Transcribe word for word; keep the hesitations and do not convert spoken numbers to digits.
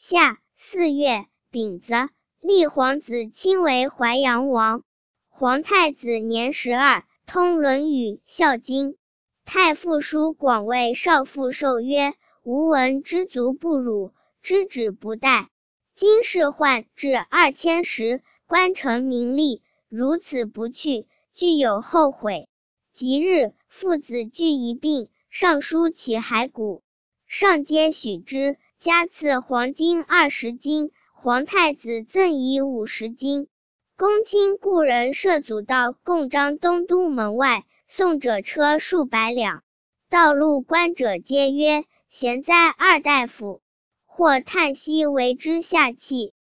夏四月丙子，立皇子亲为淮阳王。皇太子年十二，通论语、孝经。太傅叔广为少傅受曰：吾闻知足不辱，知止不殆。今世患至二千石，官成名利，如此不去，具有后悔。即日，父子俱一并，上书其骸骨，上皆许之，加赐黄金二十斤，皇太子赠以五十斤。公卿故人设祖道供张东都门外，送者车数百辆。道路观者皆曰：贤哉二大夫！或叹息为之下气。